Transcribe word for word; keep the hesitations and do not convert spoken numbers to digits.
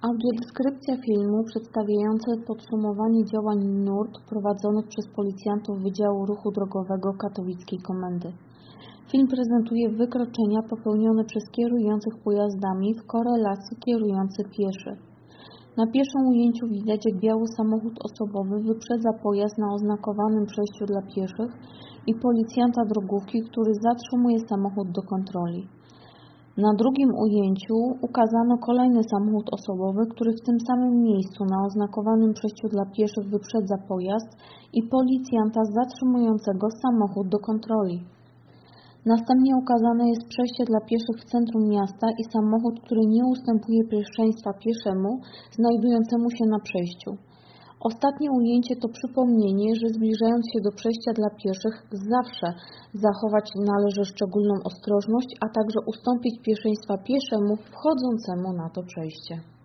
Audiodeskrypcja filmu przedstawiająca podsumowanie działań N U R T prowadzonych przez policjantów Wydziału Ruchu Drogowego Katowickiej Komendy. Film prezentuje wykroczenia popełnione przez kierujących pojazdami w korelacji kierujący pieszy. Na pierwszym ujęciu widać, jak biały samochód osobowy wyprzedza pojazd na oznakowanym przejściu dla pieszych i policjanta drogówki, który zatrzymuje samochód do kontroli. Na drugim ujęciu ukazano kolejny samochód osobowy, który w tym samym miejscu na oznakowanym przejściu dla pieszych wyprzedza pojazd i policjanta zatrzymującego samochód do kontroli. Następnie ukazane jest przejście dla pieszych w centrum miasta i samochód, który nie ustępuje pierwszeństwa pieszemu znajdującemu się na przejściu. Ostatnie ujęcie to przypomnienie, że zbliżając się do przejścia dla pieszych zawsze zachować należy szczególną ostrożność, a także ustąpić pierwszeństwa pieszemu wchodzącemu na to przejście.